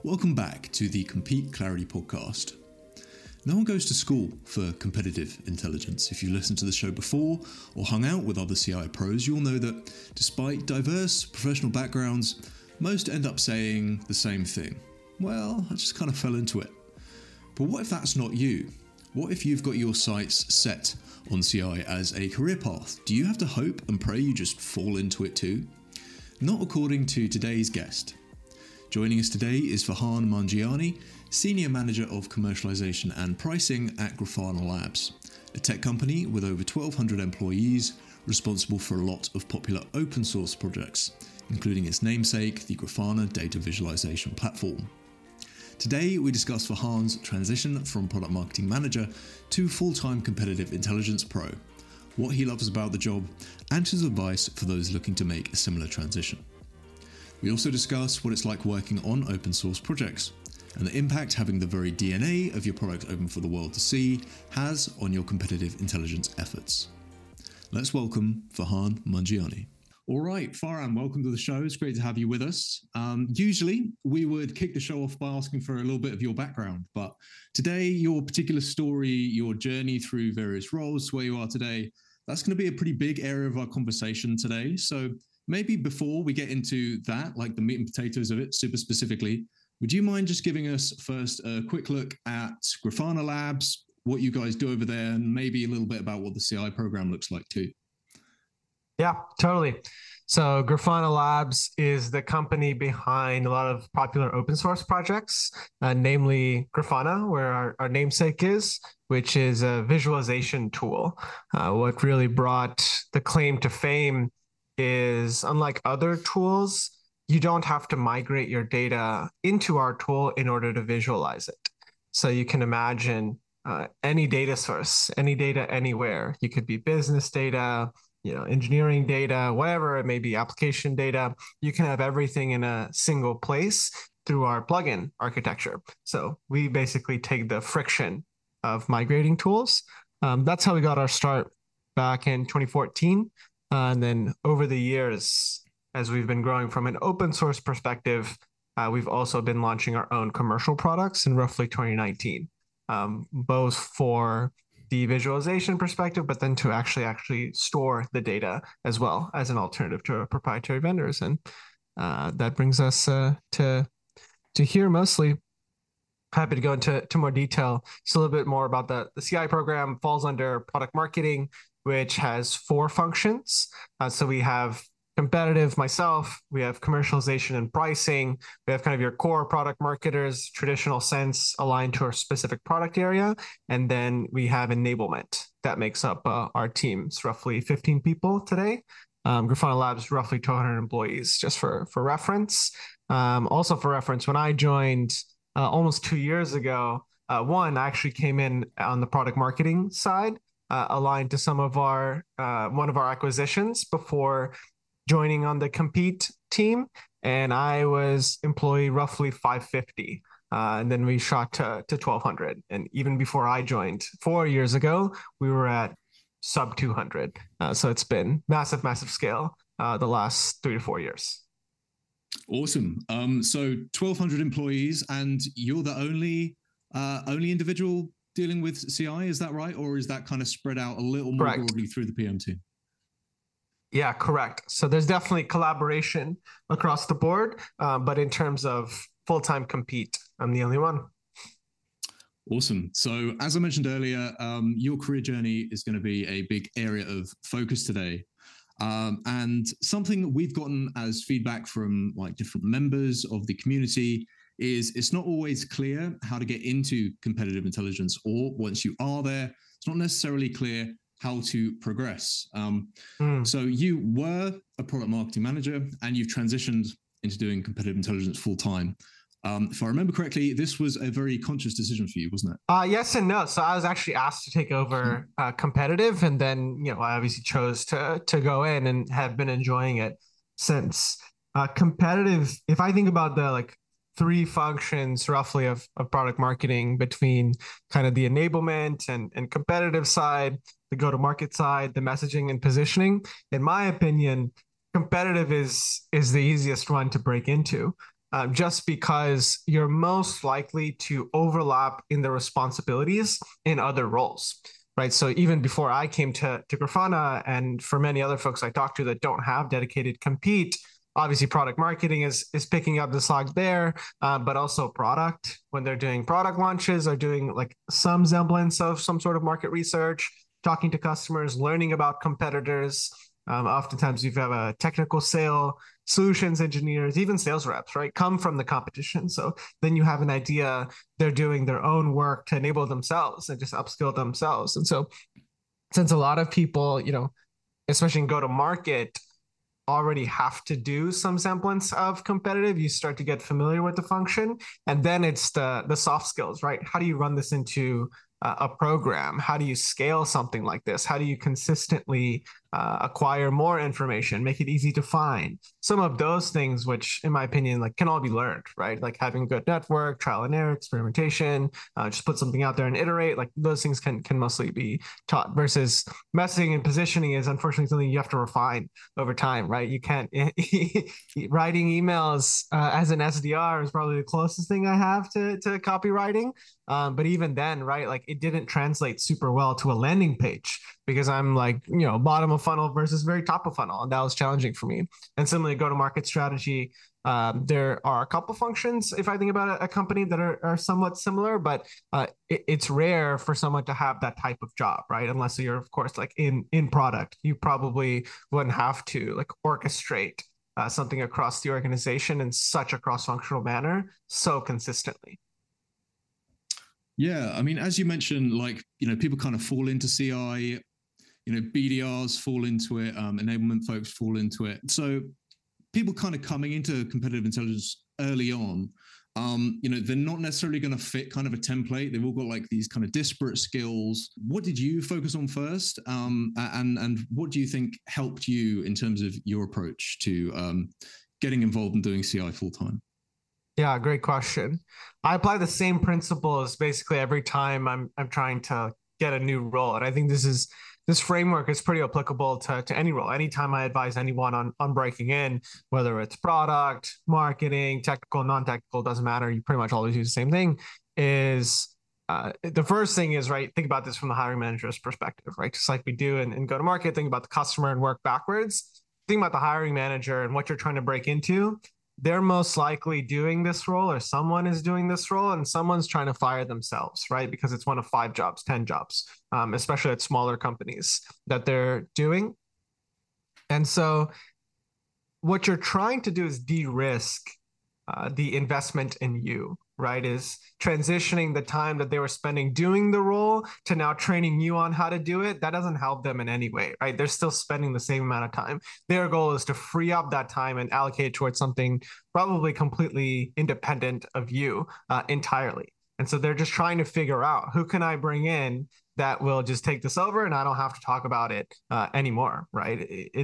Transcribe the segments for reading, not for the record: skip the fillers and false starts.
Welcome back to the Compete Clarity podcast. No one goes to school for competitive intelligence. If you listened to the show before or hung out with other CI pros, you'll know that despite diverse professional backgrounds, most end up saying the same thing. Well, I just kind of fell into it. But what if that's not you? What if you've got your sights set on CI as a career path? Do you have to hope and pray you just fall into it too? Not according to today's guest. Joining us today is Farhan Manjiani, Senior Manager of Commercialization and Pricing at Grafana Labs, a tech company with over 1,200 employees responsible for a lot of popular open source projects, including its namesake, the Grafana Data Visualization Platform. Today, we discuss Farhan's transition from Product Marketing Manager to full-time Competitive Intelligence Pro, what he loves about the job, and his advice for those looking to make a similar transition. We also discuss what it's like working on open source projects and the impact having the very DNA of your product open for the world to see has on your competitive intelligence efforts. Let's welcome Farhan Manjiani. All right, Farhan, welcome to the show. It's great to have you with us. Usually, we would kick the show off by asking for a little bit of your background, but today, your particular story, your journey through various roles, where you are today, that's going to be a pretty big area of our conversation today. So maybe before we get into that, like the meat and potatoes of it, super specifically, would you mind just giving us first a quick look at Grafana Labs, what you guys do over there, and maybe a little bit about what the CI program looks like too? Yeah, totally. So Grafana Labs is the company behind a lot of popular open source projects, namely Grafana, where our namesake is, which is a visualization tool. What really brought the claim to fame is, unlike other tools, you don't have to migrate your data into our tool in order to visualize it. So you can imagine any data source, any data anywhere. You could be business data, engineering data, whatever it may be, application data. You can have everything in a single place through our plugin architecture. So we basically take the friction of migrating tools. That's how we got our start back in 2014. And then over the years, as we've been growing from an open source perspective, we've also been launching our own commercial products in roughly 2019, both for the visualization perspective, but then to actually store the data as well as an alternative to our proprietary vendors. And that brings us to here mostly. Happy to go into more detail. Just a little bit more about the CI program. Falls under product marketing, which has 4 functions. So we have competitive, myself, we have commercialization and pricing, we have kind of your core product marketers, traditional sense aligned to our specific product area, and then we have enablement. That makes up our teams, roughly 15 people today. Grafana Labs, roughly 200 employees, just for reference. Also for reference, when I joined almost 2 years ago, I actually came in on the product marketing side, aligned to some of our one of our acquisitions before joining on the Compete team, and I was employee roughly 550, and then we shot to 1,200. And even before I joined 4 years ago, we were at sub 200. So it's been massive scale the last 3 to 4 years. Awesome. So 1,200 employees, and you're the only individual dealing with CI, is that right? Or is that kind of spread out a little more broadly through the PM team? Yeah, correct. So there's definitely collaboration across the board, but in terms of full-time Compete, I'm the only one. Awesome. So as I mentioned earlier, your career journey is going to be a big area of focus today. And something we've gotten as feedback from like different members of the community is it's not always clear how to get into competitive intelligence, or once you are there, it's not necessarily clear how to progress. So you were a product marketing manager and you've transitioned into doing competitive intelligence full time. If I remember correctly, this was a very conscious decision for you, wasn't it? Yes and no. So I was actually asked to take over competitive, and then I obviously chose to go in and have been enjoying it since. Competitive, if I think about the 3 functions roughly of product marketing between kind of the enablement and competitive side, the go-to-market side, the messaging and positioning, in my opinion, competitive is the easiest one to break into. just because you're most likely to overlap in the responsibilities in other roles. Right. So even before I came to Grafana, and for many other folks I talk to that don't have dedicated compete, obviously product marketing is picking up the slack there, but also product, when they're doing product launches, are doing like some semblance of some sort of market research, talking to customers, learning about competitors. Oftentimes you have a technical sale, solutions engineers, even sales reps, right, come from the competition. So then you have an idea, they're doing their own work to enable themselves and just upskill themselves. And so since a lot of people, especially in go to market, already have to do some semblance of competitive, you start to get familiar with the function. And then it's the soft skills, right? How do you run this into a program? How do you scale something like this? How do you consistently acquire more information, make it easy to find? Some of those things, which in my opinion, like can all be learned, right? Like having a good network, trial and error, experimentation, just put something out there and iterate. Like those things can mostly be taught, versus messaging and positioning is unfortunately something you have to refine over time, right? You can't writing emails as an SDR is probably the closest thing I have to copywriting. But even then, right, like it didn't translate super well to a landing page because I'm like, bottom of funnel versus very top of funnel. And that was challenging for me. And similarly, go-to-market strategy, there are a couple functions, if I think about a company, that are somewhat similar, but it's rare for someone to have that type of job, right? Unless you're, of course, like in product, you probably wouldn't have to like orchestrate something across the organization in such a cross-functional manner so consistently. Yeah, I mean, as you mentioned, like, people kind of fall into CI, BDRs fall into it, enablement folks fall into it. So people kind of coming into competitive intelligence early on, they're not necessarily going to fit kind of a template. They've all got like these kind of disparate skills. What did you focus on first? And what do you think helped you in terms of your approach to getting involved in doing CI full time? Yeah, great question. I apply the same principles basically every time I'm trying to get a new role. And I think this framework is pretty applicable to any role. Anytime I advise anyone on breaking in, whether it's product, marketing, technical, non-technical, doesn't matter. You pretty much always use the same thing. Is the first thing is, right, think about this from the hiring manager's perspective, right? Just like we do in go-to-market, think about the customer and work backwards. Think about the hiring manager and what you're trying to break into. They're most likely doing this role, or someone is doing this role, and someone's trying to fire themselves, right? Because it's one of 5 jobs, 10 jobs, especially at smaller companies that they're doing. And so what you're trying to do is de-risk the investment in you, right? Is transitioning the time that they were spending doing the role to now training you on how to do it. That doesn't help them in any way, right? They're still spending the same amount of time. Their goal is to free up that time and allocate it towards something probably completely independent of you entirely. And so they're just trying to figure out, who can I bring in that will just take this over and I don't have to talk about it anymore, right?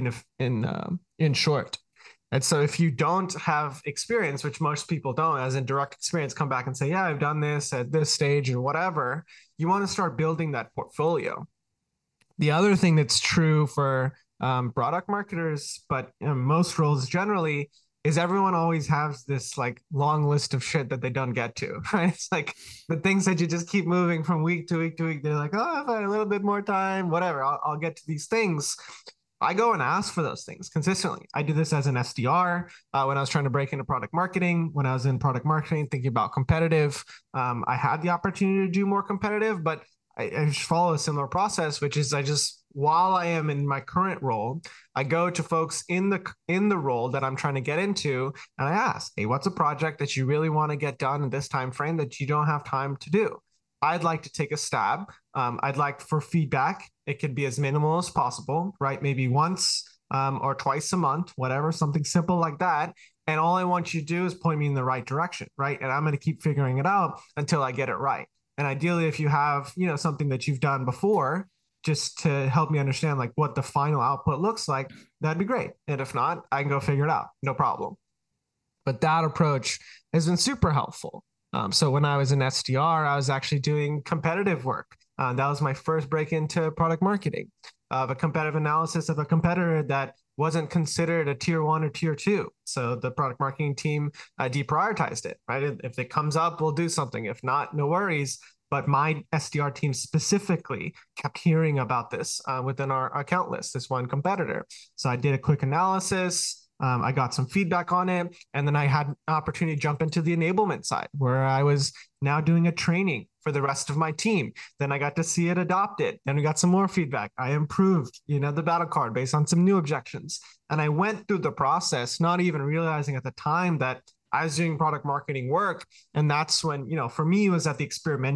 In short. And so if you don't have experience, which most people don't, as in direct experience, come back and say, yeah, I've done this at this stage or whatever, you want to start building that portfolio. The other thing that's true for product marketers, but most roles generally, is everyone always has this like long list of shit that they don't get to, right? It's like the things that you just keep moving from week to week to week. They're like, oh, if I had a little bit more time, whatever, I'll get to these things. I go and ask for those things consistently. I do this as an SDR when I was trying to break into product marketing. When I was in product marketing, thinking about competitive, I had the opportunity to do more competitive, but I just follow a similar process, which is while I am in my current role, I go to folks in the role that I'm trying to get into, and I ask, hey, what's a project that you really want to get done in this time frame that you don't have time to do? I'd like to take a stab. I'd like for feedback. It could be as minimal as possible, right? Maybe once or twice a month, whatever, something simple like that. And all I want you to do is point me in the right direction, right? And I'm going to keep figuring it out until I get it right. And ideally, if you have, something that you've done before, just to help me understand like what the final output looks like, that'd be great. And if not, I can go figure it out. No problem. But that approach has been super helpful. So when I was an SDR, I was actually doing competitive work. That was my first break into product marketing. of a competitive analysis of a competitor that wasn't considered a tier 1 or tier 2. So the product marketing team deprioritized it, right? If it comes up, we'll do something. If not, no worries. But my SDR team specifically kept hearing about this within our account list, this one competitor. So I did a quick analysis. I got some feedback on it. And then I had an opportunity to jump into the enablement side where I was now doing a training for the rest of my team. Then I got to see it adopted. Then we got some more feedback. I improved, the battle card based on some new objections. And I went through the process, not even realizing at the time that I was doing product marketing work. And that's when, for me, it was at the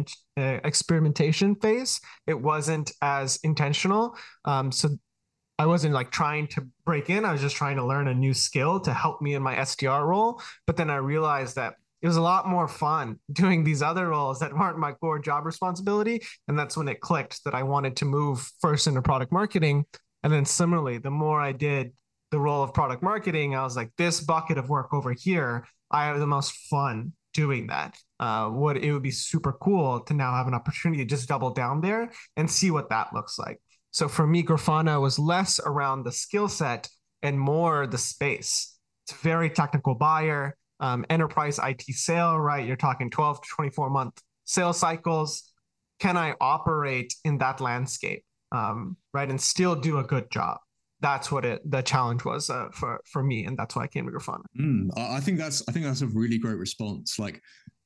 experimentation phase. It wasn't as intentional. So I wasn't like trying to break in. I was just trying to learn a new skill to help me in my SDR role. But then I realized that it was a lot more fun doing these other roles that weren't my core job responsibility. And that's when it clicked that I wanted to move first into product marketing. And then similarly, the more I did the role of product marketing, I was like, this bucket of work over here, I have the most fun doing that. It would be super cool to now have an opportunity to just double down there and see what that looks like. So for me, Grafana was less around the skill set and more the space. It's a very technical buyer, enterprise IT sale, right? You're talking 12 to 24 month sales cycles. Can I operate in that landscape, right? And still do a good job? That's what the challenge was for me, and that's why I came to Grafana. I think that's a really great response. Like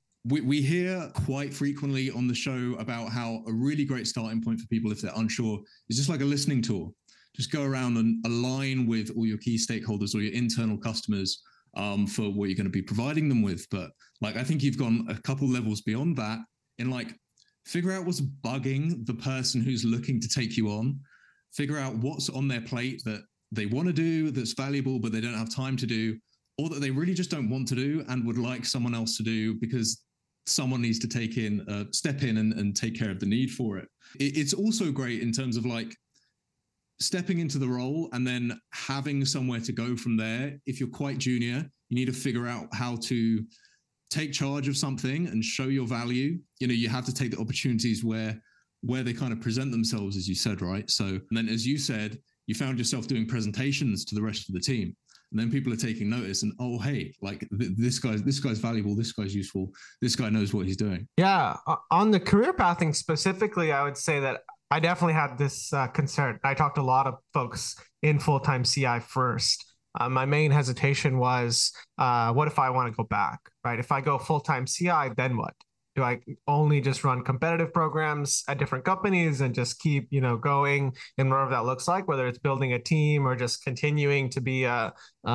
we hear quite frequently on the show about how a really great starting point for people if they're unsure is just like a listening tour. Just go around and align with all your key stakeholders or your internal customers for what you're going to be providing them with. But like, I think you've gone a couple levels beyond that in like figure out what's bugging the person who's looking to take you on, figure out what's on their plate that they want to do that's valuable, but they don't have time to do, or that they really just don't want to do and would like someone else to do because someone needs to step in and take care of the need for it. It's also great in terms of like stepping into the role and then having somewhere to go from there. If you're quite junior, you need to figure out how to take charge of something and show your value. You have to take the opportunities where they kind of present themselves, as you said, right? So, and then as you said, you found yourself doing presentations to the rest of the team. And then people are taking notice and, oh, hey, like this guy's valuable, this guy's useful, this guy knows what he's doing. Yeah. On the career pathing specifically, I would say that I definitely had this concern. I talked to a lot of folks in full-time CI first. My main hesitation was, what if I want to go back, right? If I go full-time CI, then what? Do I only just run competitive programs at different companies and just keep, going in whatever that looks like, whether it's building a team or just continuing to be an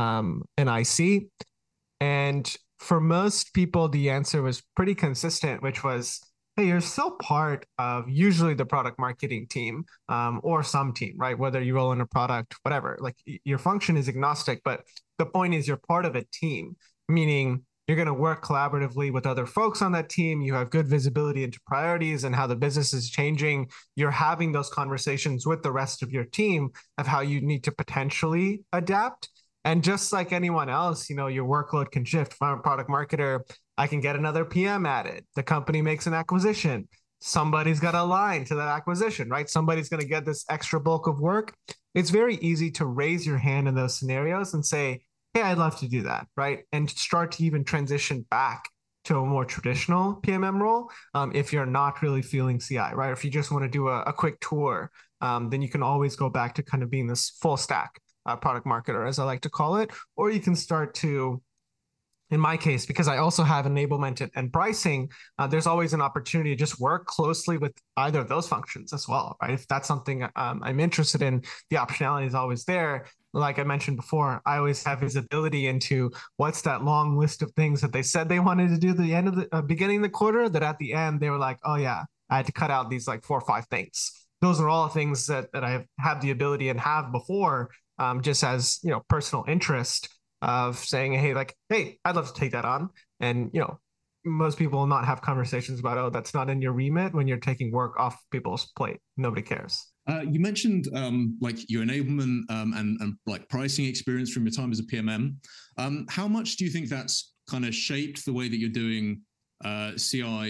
IC? And for most people, the answer was pretty consistent, which was, hey, you're still part of usually the product marketing team or some team, right? Whether you roll in a product, whatever, like your function is agnostic, but the point is you're part of a team, meaning you're going to work collaboratively with other folks on that team. You have good visibility into priorities and how the business is changing. You're having those conversations with the rest of your team of how you need to potentially adapt. And just like anyone else, your workload can shift. If I'm a product marketer, I can get another PM added. The company makes an acquisition. Somebody's got to align to that acquisition, right? Somebody's going to get this extra bulk of work. It's very easy to raise your hand in those scenarios and say, hey, I'd love to do that, right? And start to even transition back to a more traditional PMM role if you're not really feeling CI, right? If you just want to do a quick tour, then you can always go back to kind of being this full stack product marketer, as I like to call it. Or you can start to, in my case, because I also have enablement and pricing, there's always an opportunity to just work closely with either of those functions as well, right? If that's something I'm interested in, the optionality is always there. Like I mentioned before, I always have visibility into what's that long list of things that they said they wanted to do at the end of the beginning of the quarter, that at the end they were like, oh yeah, I had to cut out these like 4 or 5 things. Those are all things that I've had the ability and have before, just as, personal interest of saying, hey, I'd love to take that on. And, most people will not have conversations about, oh, that's not in your remit when you're taking work off people's plate. Nobody cares. You mentioned like your enablement and like pricing experience from your time as a PMM. How much do you think that's kind of shaped the way that you're doing CI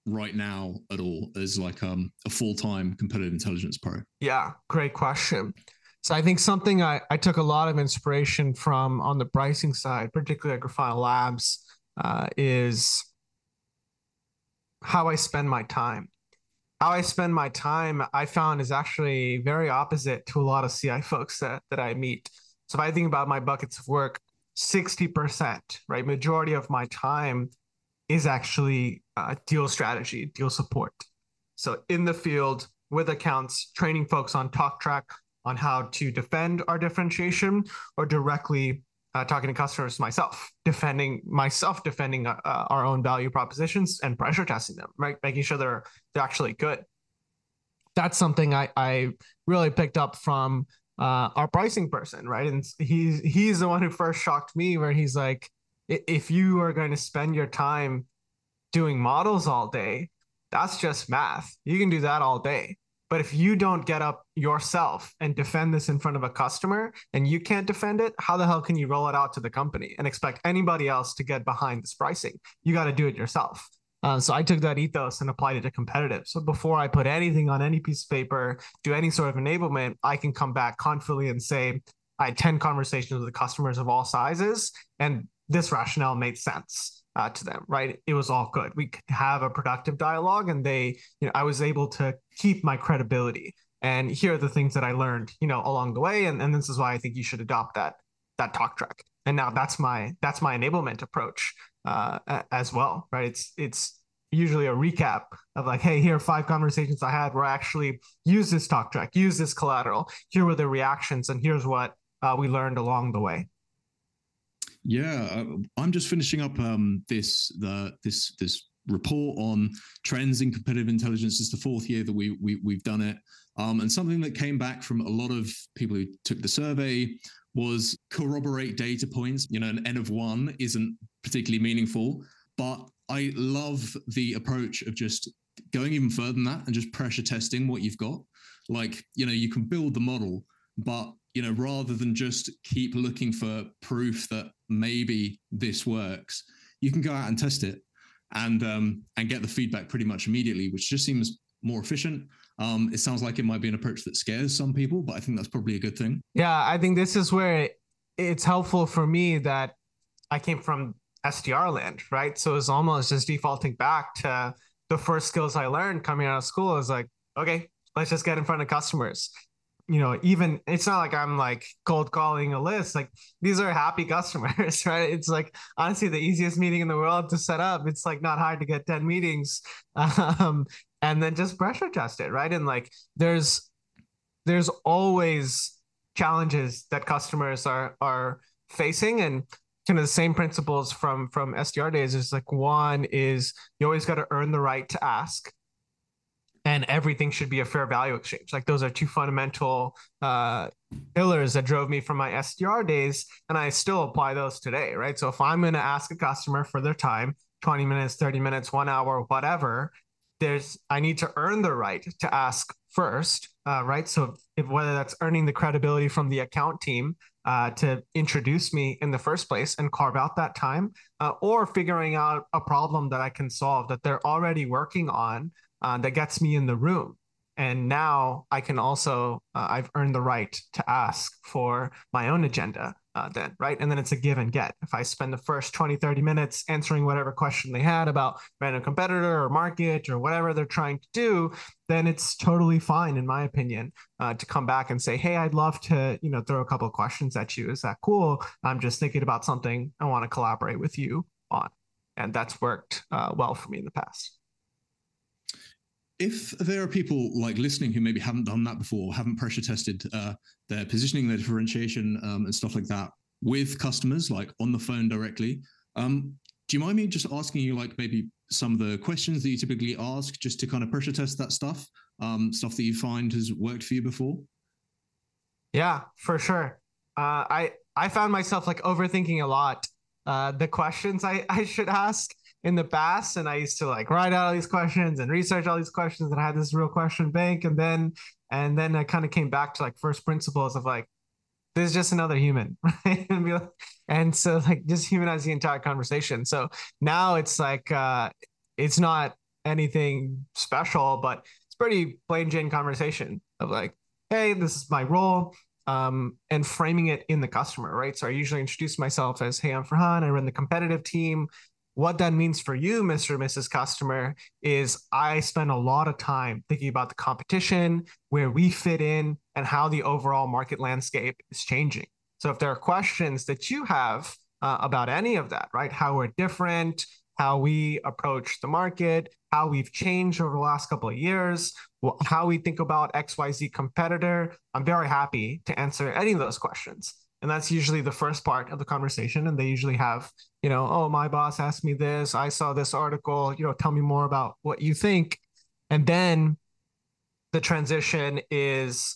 right now at all as like a full-time competitive intelligence pro? Yeah, great question. So I think something I took a lot of inspiration from on the pricing side, particularly at Grafana Labs, is how I spend my time. How I spend my time, I found is actually very opposite to a lot of CI folks that I meet. So if I think about my buckets of work, 60%, right? Majority of my time is actually deal strategy, deal support. So in the field with accounts, training folks on talk track on how to defend our differentiation, or directly talking to customers myself, defending our own value propositions and pressure testing them, right? Making sure they're actually good. That's something I really picked up from our pricing person, right? And he's the one who first shocked me, where he's like, if you are going to spend your time doing models all day, that's just math. You can do that all day. But if you don't get up yourself and defend this in front of a customer and you can't defend it, how the hell can you roll it out to the company and expect anybody else to get behind this pricing? You got to do it yourself. So I took that ethos and applied it to competitive. So before I put anything on any piece of paper, do any sort of enablement, I can come back confidently and say, I had 10 conversations with customers of all sizes, and this rationale made sense to them, right? It was all good. We could have a productive dialogue, and I was able to keep my credibility. And here are the things that I learned, along the way. And this is why I think you should adopt that talk track. And now that's my enablement approach as well, right? It's usually a recap of like, hey, here are 5 conversations I had where I actually use this talk track, use this collateral. Here were the reactions, and here's what we learned along the way. Yeah, I'm just finishing up this report on trends in competitive intelligence. It's the 4th year that we've done it, and something that came back from a lot of people who took the survey was corroborate data points. An N of 1 isn't particularly meaningful, but I love the approach of just going even further than that and just pressure testing what you've got. Like, you can build the model, but rather than just keep looking for proof that maybe this works, you can go out and test it and get the feedback pretty much immediately, which just seems more efficient. It sounds like it might be an approach that scares some people, but I think that's probably a good thing. Yeah, I think this is where it's helpful for me that I came from SDR land, right? So it's almost just defaulting back to the first skills I learned coming out of school. Is like, okay, let's just get in front of customers. Even it's not like I'm like cold calling a list. Like, these are happy customers, right? It's like honestly the easiest meeting in the world to set up. It's like not hard to get 10 meetings, and then just pressure test it, right? And like there's always challenges that customers are facing, and kind of the same principles from SDR days is like, one is you always got to earn the right to ask. And everything should be a fair value exchange. Like, those are 2 fundamental pillars that drove me from my SDR days, and I still apply those today, right? So if I'm going to ask a customer for their time, 20 minutes, 30 minutes, 1 hour, whatever, I need to earn the right to ask first, right? So whether that's earning the credibility from the account team to introduce me in the first place and carve out that time, or figuring out a problem that I can solve that they're already working on, that gets me in the room. And now I can also, I've earned the right to ask for my own agenda then, right? And then it's a give and get. If I spend the first 20, 30 minutes answering whatever question they had about random competitor or market or whatever they're trying to do, then it's totally fine, in my opinion, to come back and say, hey, I'd love to, throw a couple of questions at you. Is that cool? I'm just thinking about something I want to collaborate with you on. And that's worked well for me in the past. If there are people like listening who maybe haven't done that before, haven't pressure tested their positioning, their differentiation, and stuff like that with customers, like on the phone directly, do you mind me just asking you like maybe some of the questions that you typically ask just to kind of pressure test that stuff that you find has worked for you before? Yeah, for sure. I found myself like overthinking a lot the questions I should ask in the past, and I used to like write out all these questions and research all these questions, and I had this real question bank, and then I kind of came back to like first principles of like, this is just another human, right? And so like just humanize the entire conversation. So now it's like it's not anything special, but it's pretty plain Jane conversation of like, hey, this is my role, and framing it in the customer, right? So I usually introduce myself as, hey, I'm Farhan, I run the competitive team. What that means for you, Mr. or Mrs. Customer, is I spend a lot of time thinking about the competition, where we fit in, and how the overall market landscape is changing. So if there are questions that you have about any of that, right? How we're different, how we approach the market, how we've changed over the last couple of years, how we think about XYZ competitor, I'm very happy to answer any of those questions. And that's usually the first part of the conversation. And they usually have, oh, my boss asked me this. I saw this article, tell me more about what you think. And then the transition is,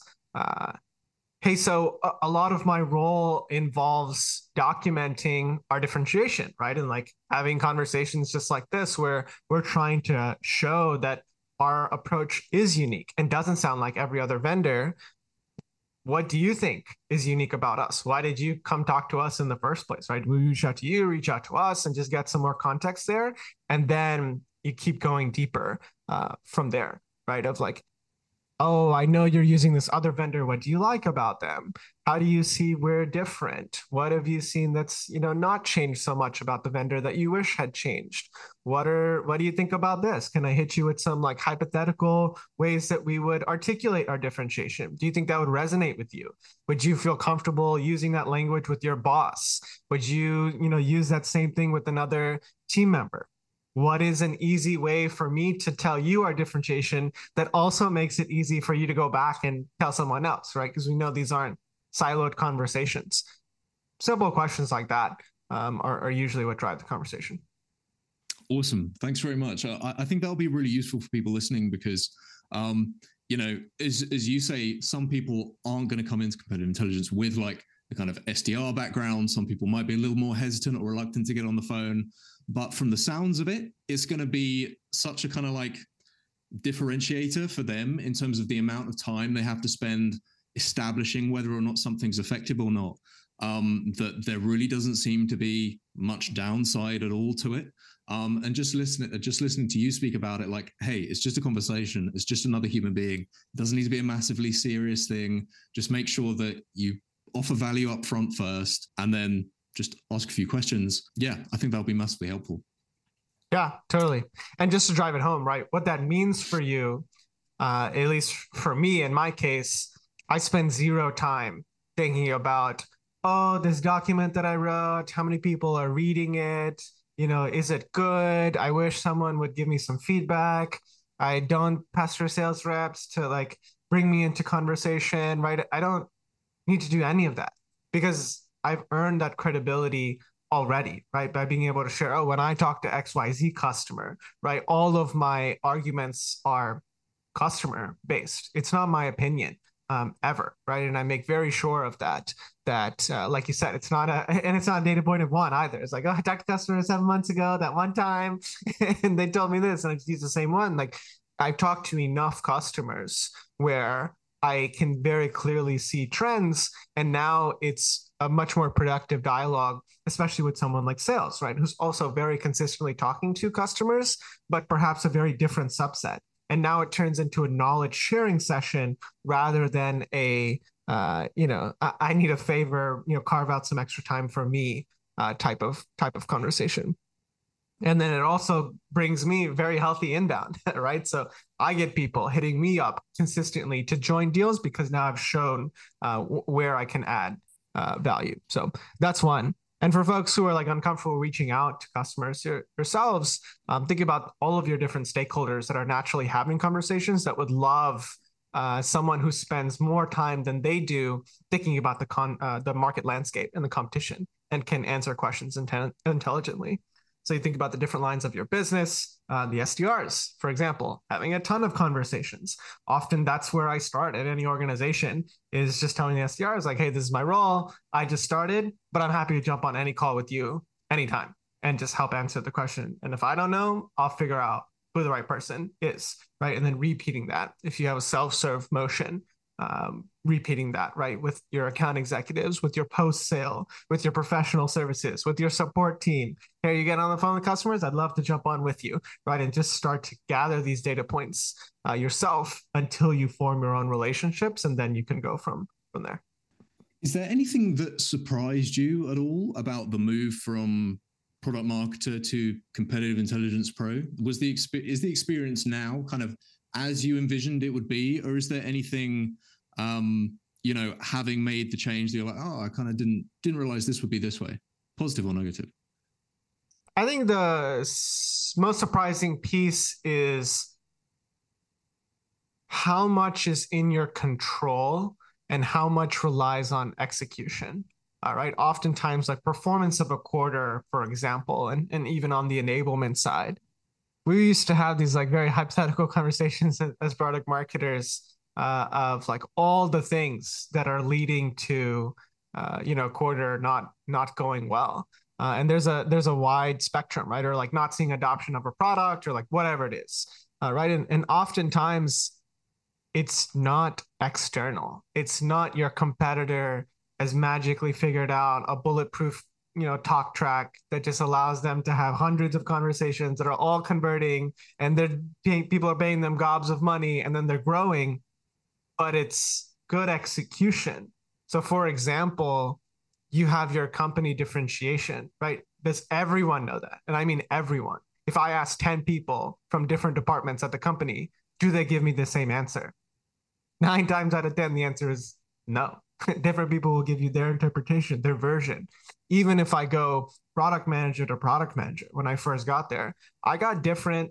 hey, so a lot of my role involves documenting our differentiation, right? And like having conversations just like this, where we're trying to show that our approach is unique and doesn't sound like every other vendor. What do you think is unique about us? Why did you come talk to us in the first place, right? We reach out to you, reach out to us, and just get some more context there. And then you keep going deeper from there, right? Of like, oh, I know you're using this other vendor. What do you like about them? How do you see we're different? What have you seen that's, not changed so much about the vendor that you wish had changed? What do you think about this? Can I hit you with some like hypothetical ways that we would articulate our differentiation? Do you think that would resonate with you? Would you feel comfortable using that language with your boss? Would you, use that same thing with another team member? What is an easy way for me to tell you our differentiation that also makes it easy for you to go back and tell someone else, right? Because we know these aren't siloed conversations. Simple questions like that are usually what drive the conversation. Awesome. Thanks very much. I think that'll be really useful for people listening because, as you say, some people aren't going to come into competitive intelligence with like the kind of SDR background. Some people might be a little more hesitant or reluctant to get on the phone. But from the sounds of it, it's going to be such a kind of like differentiator for them in terms of the amount of time they have to spend establishing whether or not something's effective or not. That there really doesn't seem to be much downside at all to it. And just listening to you speak about it, like, hey, it's just a conversation. It's just another human being. It doesn't need to be a massively serious thing. Just make sure that you offer value up front first, and then just ask a few questions. Yeah, I think that'll be massively helpful. Yeah, totally. And just to drive it home, right? What that means for you, at least for me, in my case, I spend zero time thinking about, oh, this document that I wrote, how many people are reading it? Is it good? I wish someone would give me some feedback. I don't pester sales reps to like bring me into conversation, right? I don't need to do any of that because I've earned that credibility already, right? By being able to share, oh, when I talk to XYZ customer, right? All of my arguments are customer based. It's not my opinion ever, right? And I make very sure of that, like you said, it's not a data point of one either. It's like, oh, I talked to customers 7 months ago, that one time, and they told me this, and I just use the same one. Like I've talked to enough customers where I can very clearly see trends. And now it's a much more productive dialogue, especially with someone like sales, right? Who's also very consistently talking to customers, but perhaps a very different subset. And now it turns into a knowledge sharing session rather than I need a favor, carve out some extra time for me type of conversation. And then it also brings me very healthy inbound, right? So I get people hitting me up consistently to join deals because now I've shown where I can add value. So that's one. And for folks who are like uncomfortable reaching out to customers yourselves, think about all of your different stakeholders that are naturally having conversations that would love someone who spends more time than they do thinking about the market landscape and the competition and can answer questions intelligently. So you think about the different lines of your business, the SDRs, for example, having a ton of conversations. Often that's where I start at any organization, is just telling the SDRs like, hey, this is my role. I just started, but I'm happy to jump on any call with you anytime and just help answer the question. And if I don't know, I'll figure out who the right person is, right? And then repeating that. If you have a self-serve motion, repeating that, right? With your account executives, with your post sale, with your professional services, with your support team. Here, you get on the phone with customers, I'd love to jump on with you, right? And just start to gather these data points yourself until you form your own relationships, and then you can go from there. Is there anything that surprised you at all about the move from product marketer to competitive intelligence pro? Is the experience now kind of as you envisioned it would be, or is there anything, having made the change that you're like, oh, I kind of didn't realize this would be this way, positive or negative? I think the most surprising piece is how much is in your control and how much relies on execution. All right. Oftentimes, like performance of a quarter, for example, and even on the enablement side, we used to have these like very hypothetical conversations as product marketers of like all the things that are leading to quarter not going well. And there's a wide spectrum, right? Or like not seeing adoption of a product, or like whatever it is, right? And oftentimes it's not external. It's not your competitor has magically figured out a bulletproof, talk track that just allows them to have hundreds of conversations that are all converting, and people are paying them gobs of money, and then they're growing, but it's good execution. So for example, you have your company differentiation, right? Does everyone know that? And I mean everyone. If I ask 10 people from different departments at the company, do they give me the same answer? 9 times out of 10, the answer is no. Different people will give you their interpretation, their version. Even if I go product manager to product manager, when I first got there, I got different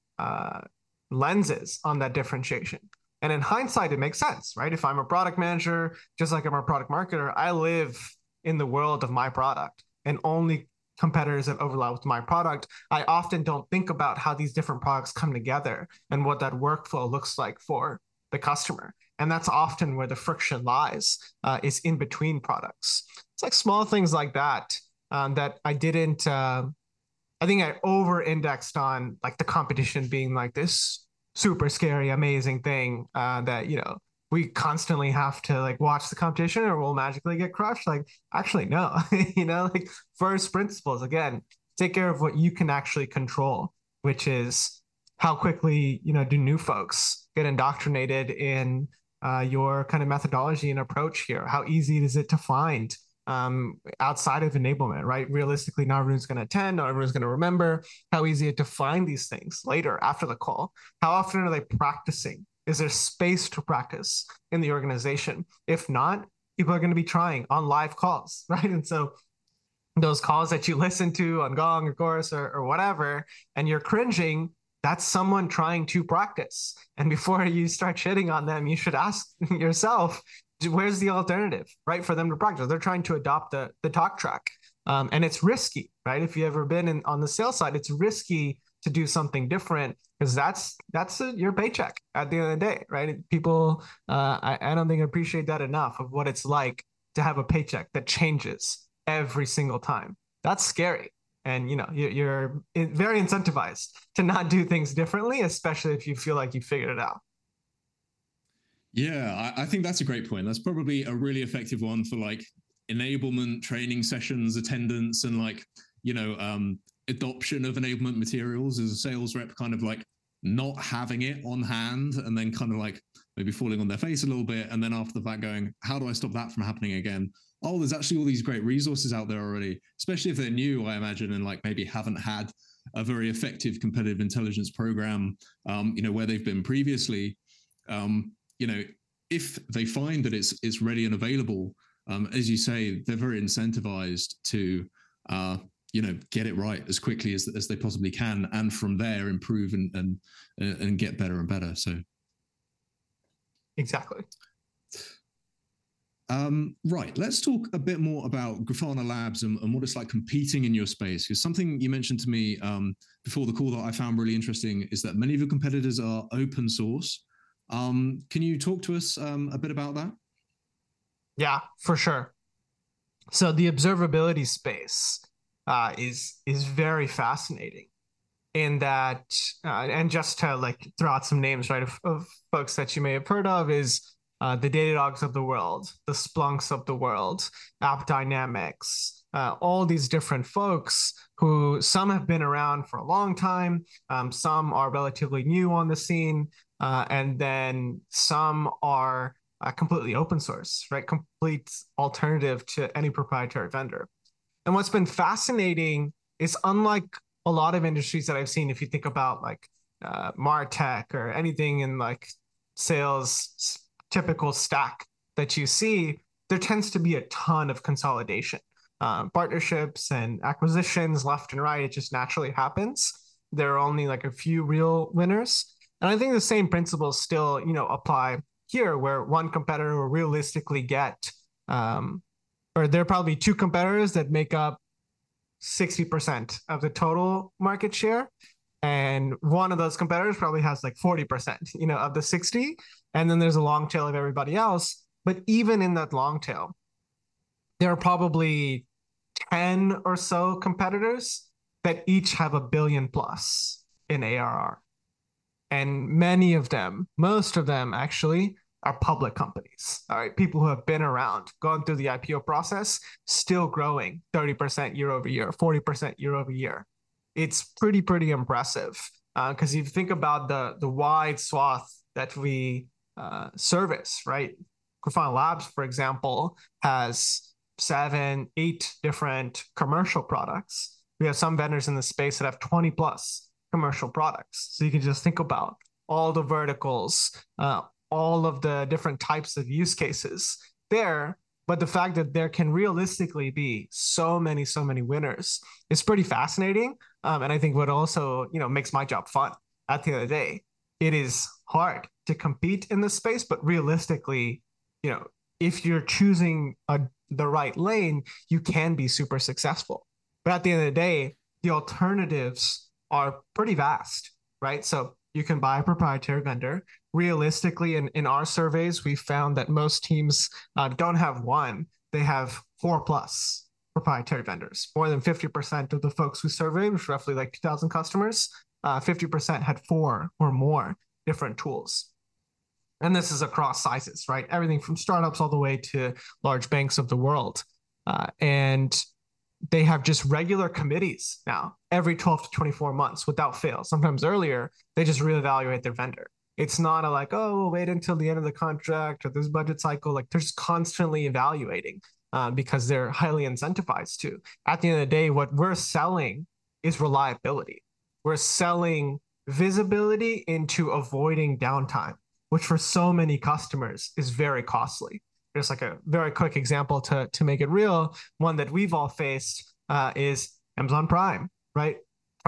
lenses on that differentiation. And in hindsight, it makes sense, right? If I'm a product manager, just like I'm a product marketer, I live in the world of my product, and only competitors that overlap with my product. I often don't think about how these different products come together and what that workflow looks like for the customer. And that's often where the friction lies, is in between products. It's like small things like that that I didn't, I think I over-indexed on, like the competition being like this super scary, amazing thing that, we constantly have to like watch the competition or we'll magically get crushed. Like, actually, no, like first principles, again, take care of what you can actually control, which is how quickly, do new folks get indoctrinated in your kind of methodology and approach here? How easy is it to find outside of enablement, right? Realistically, not everyone's going to attend, not everyone's going to remember. How easy is it to find these things later after the call? How often are they practicing? Is there space to practice in the organization? If not, people are going to be trying on live calls, right? And so those calls that you listen to on Gong or Chorus or whatever, and you're cringing, that's someone trying to practice. And before you start shitting on them, you should ask yourself, where's the alternative, right? For them to practice. They're trying to adopt the talk track. And it's risky, right? If you've ever been on the sales side, it's risky to do something different, because that's your paycheck at the end of the day, right? People, I don't think appreciate that enough, of what it's like to have a paycheck that changes every single time. That's scary. And, you're very incentivized to not do things differently, especially if you feel like you figured it out. Yeah, I think that's a great point. That's probably a really effective one for like enablement training sessions, attendance, and like, adoption of enablement materials as a sales rep, kind of like not having it on hand and then kind of like maybe falling on their face a little bit. And then after the fact going, how do I stop that from happening again? Oh, there's actually all these great resources out there already, especially if they're new, I imagine, and like maybe haven't had a very effective competitive intelligence program, where they've been previously. If they find that it's ready and available, as you say, they're very incentivized to, get it right as quickly as they possibly can, and from there improve and get better and better. So, exactly. Right. Let's talk a bit more about Grafana Labs and what it's like competing in your space. Because something you mentioned to me before the call that I found really interesting is that many of your competitors are open source. Can you talk to us a bit about that? Yeah, for sure. So the observability space is very fascinating in that, and just to like throw out some names, right, of folks that you may have heard of, is the Datadogs of the world, the Splunks of the world, App Dynamics, all these different folks who some have been around for a long time, some are relatively new on the scene, and then some are completely open source, right? Complete alternative to any proprietary vendor. And what's been fascinating is unlike a lot of industries that I've seen, if you think about like MarTech or anything in like sales typical stack that you see, there tends to be a ton of consolidation, partnerships and acquisitions left and right. It just naturally happens. There are only like a few real winners. And I think the same principles still, apply here, where one competitor will realistically get, or there are probably two competitors that make up 60% of the total market share. And one of those competitors probably has like 40%, of the 60. And then there's a long tail of everybody else. But even in that long tail, there are probably 10 or so competitors that each have $1 billion plus in ARR. And many of them, most of them actually, are public companies. All right. People who have been around, gone through the IPO process, still growing 30% year over year, 40% year over year. It's pretty impressive. Because if you think about the wide swath that we service, right? Grafana Labs, for example, has 7, 8 different commercial products. We have some vendors in the space that have 20 plus commercial products. So you can just think about all the verticals, all of the different types of use cases there. But the fact that there can realistically be so many winners is pretty fascinating. And I think what also, makes my job fun at the end of the day. It is hard to compete in this space, but realistically, if you're choosing the right lane, you can be super successful. But at the end of the day, the alternatives are pretty vast, right? So you can buy a proprietary vendor. Realistically, in our surveys, we found that most teams don't have one. They have 4 plus proprietary vendors. More than 50% of the folks we surveyed, which roughly like 2,000 customers, 50% had 4 or more different tools. And this is across sizes, right? Everything from startups all the way to large banks of the world. And they have just regular committees now every 12 to 24 months without fail. Sometimes earlier, they just reevaluate their vendor. It's not a like, oh, we'll wait until the end of the contract or this budget cycle. Like they're just constantly evaluating because they're highly incentivized to. At the end of the day, what we're selling is reliability. We're selling visibility into avoiding downtime, which for so many customers is very costly. There's like a very quick example to make it real. One that we've all faced is Amazon Prime, right?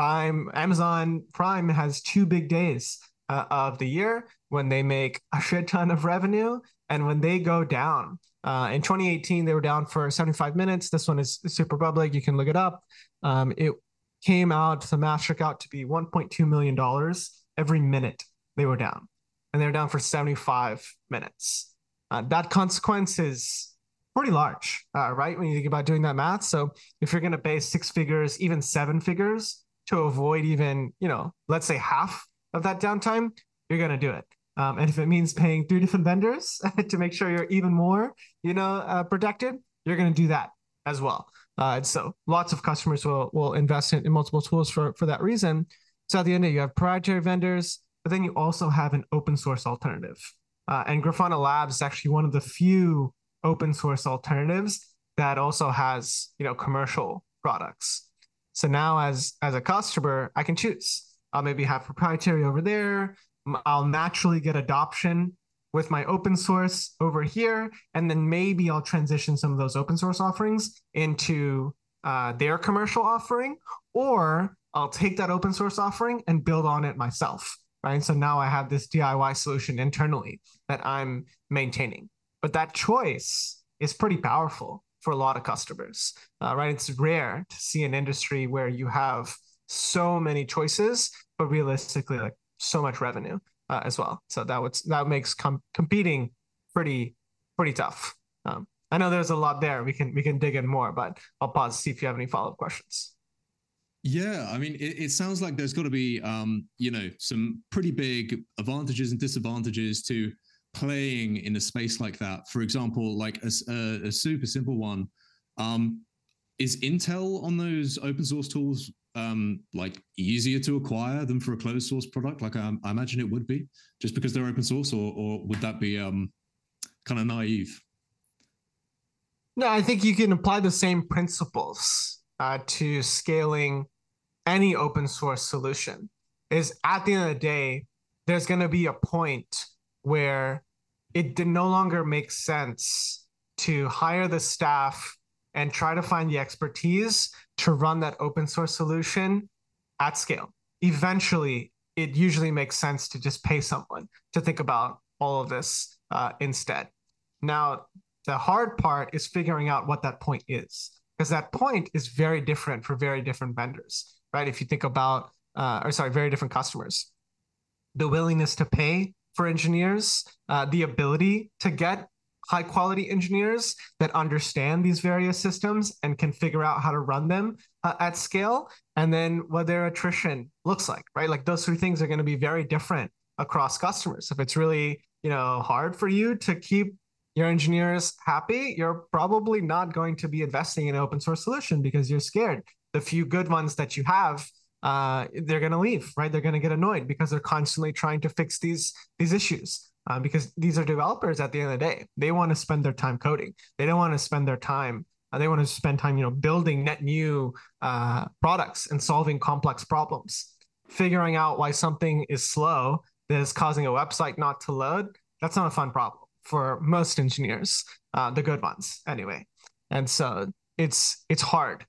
Amazon Prime has 2 big days of the year when they make a shit ton of revenue and when they go down. In 2018, they were down for 75 minutes. This one is super public. You can look it up. It came out, the math shook out to be $1.2 million every minute they were down. And they were down for 75 minutes. That consequence is pretty large, right? When you think about doing that math. So if you're going to pay 6 figures, even 7 figures to avoid even, let's say half of that downtime, you're going to do it. And if it means paying 3 different vendors to make sure you're even more, protected, you're going to do that as well. So lots of customers will invest in multiple tools for that reason. So at the end of it, you have proprietary vendors, but then you also have an open source alternative. And Grafana Labs is actually one of the few open source alternatives that also has, commercial products. So now as a customer, I can choose. I'll maybe have proprietary over there. I'll naturally get adoption with my open source over here. And then maybe I'll transition some of those open source offerings into their commercial offering, or I'll take that open source offering and build on it myself. Right. So now I have this DIY solution internally that I'm maintaining. But that choice is pretty powerful for a lot of customers. Right. It's rare to see an industry where you have so many choices, but realistically, like so much revenue as well. So that makes competing pretty tough. I know there's a lot there. We can dig in more, but I'll pause to see if you have any follow-up questions. Yeah, I mean, it sounds like there's got to be, some pretty big advantages and disadvantages to playing in a space like that? For example, like a super simple one, is Intel on those open source tools like easier to acquire than for a closed source product? Like I imagine it would be, just because they're open source, or would that be kind of naive? No, I think you can apply the same principles to scaling any open source solution. Is at the end of the day, there's going to be a point where it no longer makes sense to hire the staff and try to find the expertise to run that open source solution at scale. Eventually, it usually makes sense to just pay someone to think about all of this instead. Now, the hard part is figuring out what that point is, because that point is very different for very different vendors, right? If you think about, very different customers. The willingness to pay for engineers, the ability to get high quality engineers that understand these various systems and can figure out how to run them at scale, and then what their attrition looks like, right? Like those three things are going to be very different across customers. If it's really, hard for you to keep your engineers happy, you're probably not going to be investing in an open source solution because you're scared. The few good ones that you have, they're going to leave, right? They're going to get annoyed because they're constantly trying to fix these issues. Because these are developers at the end of the day. They want to spend their time coding. They don't want to spend their time. They want to spend time, building net new products and solving complex problems. Figuring out why something is slow that is causing a website not to load, that's not a fun problem for most engineers, the good ones anyway. And so it's hard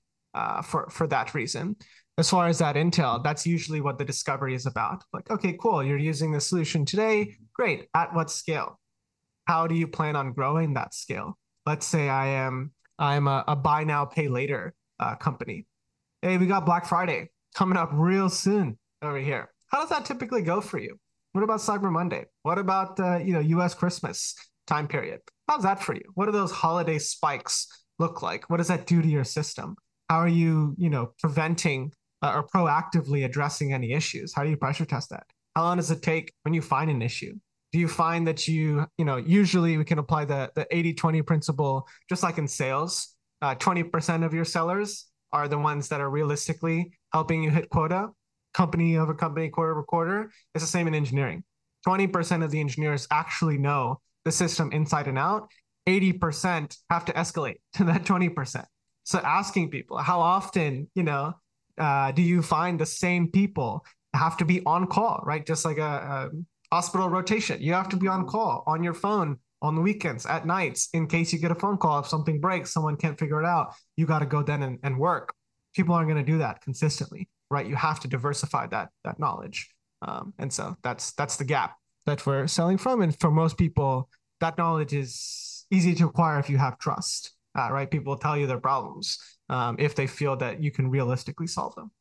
for that reason. As far as that intel, that's usually what the discovery is about. Like, okay, cool, you're using the solution today. Great. At what scale? How do you plan on growing that scale? Let's say I'm a buy now, pay later company. Hey, we got Black Friday coming up real soon over here. How does that typically go for you? What about Cyber Monday? What about US Christmas time period? How's that for you? What do those holiday spikes look like? What does that do to your system? How are you, preventing or proactively addressing any issues? How do you pressure test that? How long does it take when you find an issue? Do you find that usually we can apply the 80-20 principle, just like in sales, 20% of your sellers are the ones that are realistically helping you hit quota, company over company, quarter over quarter. It's the same in engineering. 20% of the engineers actually know the system inside and out. 80% have to escalate to that 20%. So asking people, how often, do you find the same people have to be on call, right? Just like a hospital rotation. You have to be on call on your phone on the weekends, at nights, in case you get a phone call. If something breaks, someone can't figure it out, you got to go then and work. People aren't going to do that consistently, right? You have to diversify that knowledge. And so that's the gap that we're selling from. And for most people, that knowledge is easy to acquire if you have trust, right? People will tell you their problems if they feel that you can realistically solve them.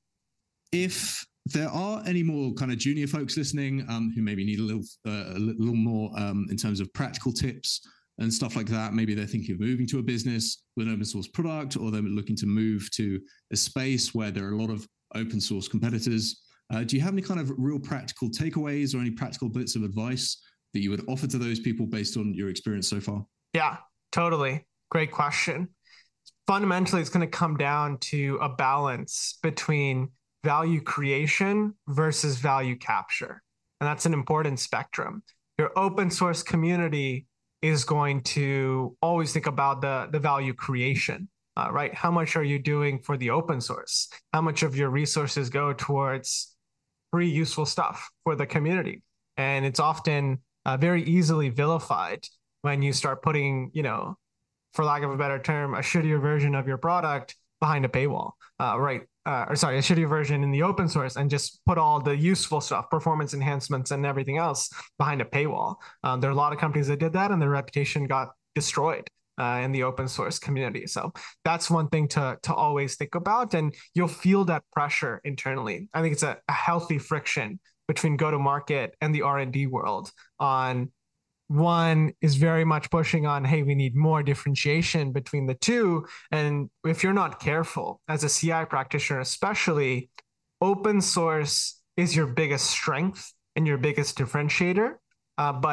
If there are any more kind of junior folks listening who maybe need a little more in terms of practical tips and stuff like that, maybe they're thinking of moving to a business with an open source product, or they're looking to move to a space where there are a lot of open source competitors. Do you have any kind of real practical takeaways or any practical bits of advice that you would offer to those people based on your experience so far? Yeah, totally. Great question. Fundamentally, it's going to come down to a balance between value creation versus value capture. And that's an important spectrum. Your open source community is going to always think about the value creation, right? How much are you doing for the open source? How much of your resources go towards free useful stuff for the community? And it's often very easily vilified when you start putting, for lack of a better term, a shittier version of your product behind a paywall, right? A shittier version in the open source, and just put all the useful stuff, performance enhancements and everything else behind a paywall. There are a lot of companies that did that, and their reputation got destroyed in the open source community. So that's one thing to always think about, and you'll feel that pressure internally. I think it's a healthy friction between go-to-market and the R&D world. On one is very much pushing on, hey, we need more differentiation between the two. And if you're not careful as a CI practitioner, especially, open source is your biggest strength and your biggest differentiator. But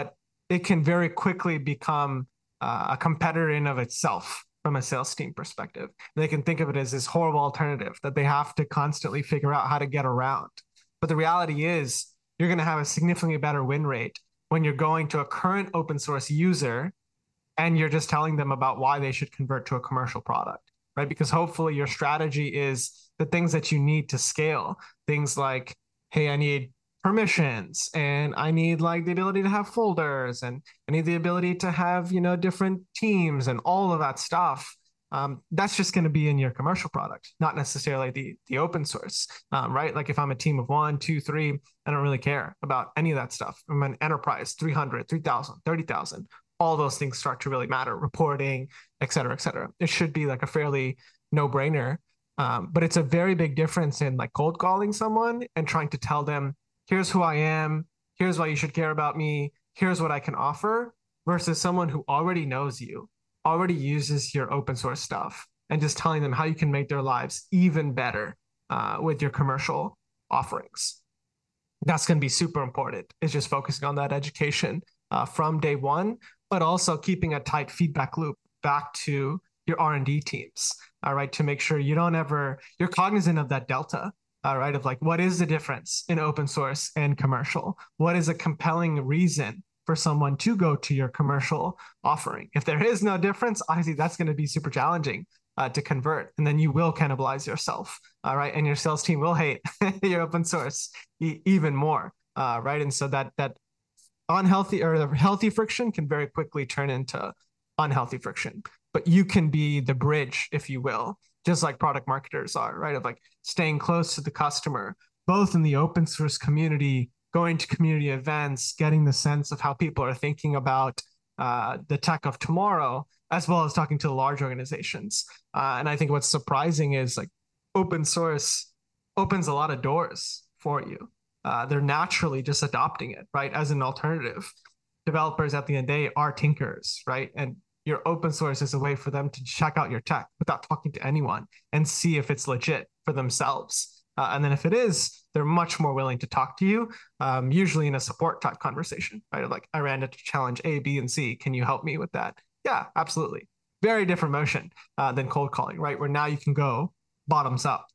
it can very quickly become a competitor in of itself from a sales team perspective. They can think of it as this horrible alternative that they have to constantly figure out how to get around. But the reality is you're going to have a significantly better win rate when you're going to a current open source user and you're just telling them about why they should convert to a commercial product, right? Because hopefully your strategy is the things that you need to scale, things like, hey, I need permissions and I need like the ability to have folders and I need the ability to have, different teams and all of that stuff. That's just going to be in your commercial product, not necessarily the open source, right? Like if I'm a team of 1, 2, 3, I don't really care about any of that stuff. I'm an enterprise, 300, 3,000, 30,000. All those things start to really matter, reporting, et cetera, et cetera. It should be like a fairly no-brainer, but it's a very big difference in like cold calling someone and trying to tell them, here's who I am, here's why you should care about me, here's what I can offer, versus someone who already knows you, already uses your open source stuff, and just telling them how you can make their lives even better with your commercial offerings. That's going to be super important. It's just focusing on that education from day one, but also keeping a tight feedback loop back to your R&D teams, all right, to make sure you're cognizant of that delta, right, of like, what is the difference in open source and commercial? What is a compelling reason for someone to go to your commercial offering? If there is no difference, obviously that's going to be super challenging to convert, and then you will cannibalize yourself, all right, and your sales team will hate your open source even more, right? And so that unhealthy or healthy friction can very quickly turn into unhealthy friction. But you can be the bridge, if you will, just like product marketers are, right? Of like staying close to the customer, both in the open source community, going to community events, getting the sense of how people are thinking about the tech of tomorrow, as well as talking to large organizations. And I think what's surprising is like open source opens a lot of doors for you. They're naturally just adopting it, right, as an alternative. Developers at the end of the day are tinkers, right? And your open source is a way for them to check out your tech without talking to anyone and see if it's legit for themselves. And then if it is, they're much more willing to talk to you, usually in a support type conversation, right? Like, I ran into challenge A, B, and C. Can you help me with that? Yeah, absolutely. Very different motion than cold calling, right? Where now you can go bottoms up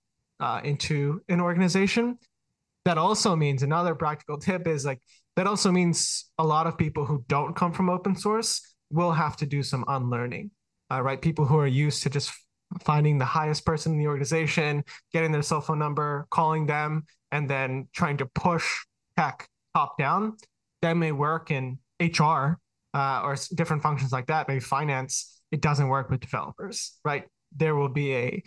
into an organization. That also means another practical tip is like, that also means a lot of people who don't come from open source will have to do some unlearning, right? People who are used to just finding the highest person in the organization, getting their cell phone number, calling them, and then trying to push tech top down. That may work in HR or different functions like that, maybe finance. It doesn't work with developers, right? There will be a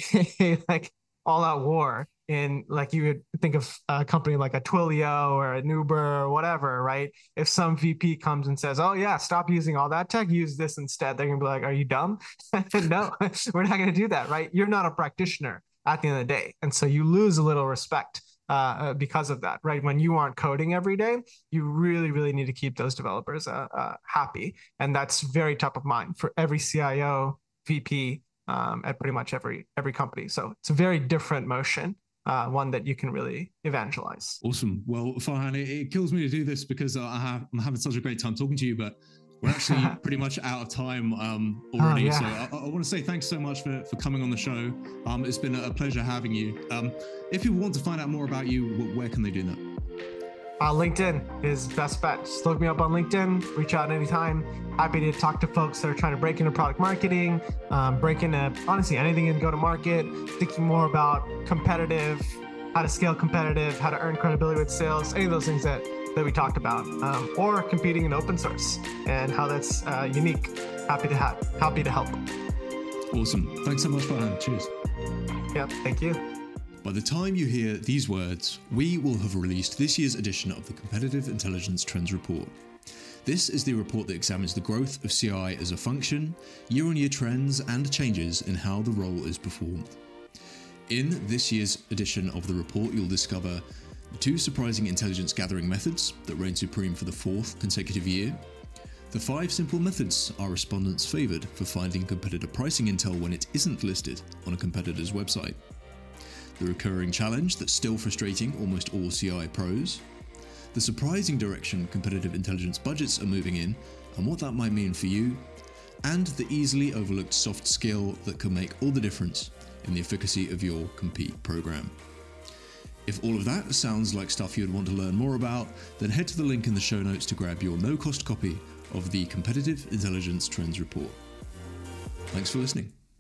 like all-out war in, like, you would think of a company like a Twilio or an Uber or whatever, right? If some VP comes and says, oh yeah, stop using all that tech, use this instead, they're gonna be like, are you dumb? No, we're not gonna do that, right? You're not a practitioner at the end of the day. And so you lose a little respect because of that, right? When you aren't coding every day, you really, really need to keep those developers happy. And that's very top of mind for every CIO, VP, at pretty much every company. So it's a very different motion. One that you can really evangelize. Awesome. Well, Farhan, it kills me to do this because I'm having such a great time talking to you, but we're actually pretty much out of time already. Oh, yeah. So I want to say thanks so much for coming on the show. It's been a pleasure having you. If people want to find out more about you, where can they do that? LinkedIn is best bet. Just look me up on LinkedIn, reach out anytime. Happy to talk to folks that are trying to break into product marketing, break into, honestly, anything in go-to-market, thinking more about competitive, how to scale competitive, how to earn credibility with sales, any of those things that we talked about, or competing in open source and how that's unique. Happy to help. Awesome. Thanks so much, Farhan. Cheers. Yeah, thank you. By the time you hear these words, we will have released this year's edition of the Competitive Intelligence Trends Report. This is the report that examines the growth of CI as a function, year-on-year trends, and changes in how the role is performed. In this year's edition of the report, you'll discover the 2 surprising intelligence gathering methods that reign supreme for the 4th consecutive year, the 5 simple methods our respondents favoured for finding competitor pricing intel when it isn't listed on a competitor's website, the recurring challenge that's still frustrating almost all CI pros, the surprising direction competitive intelligence budgets are moving in and what that might mean for you, and the easily overlooked soft skill that can make all the difference in the efficacy of your Compete program. If all of that sounds like stuff you'd want to learn more about, then head to the link in the show notes to grab your no-cost copy of the Competitive Intelligence Trends Report. Thanks for listening.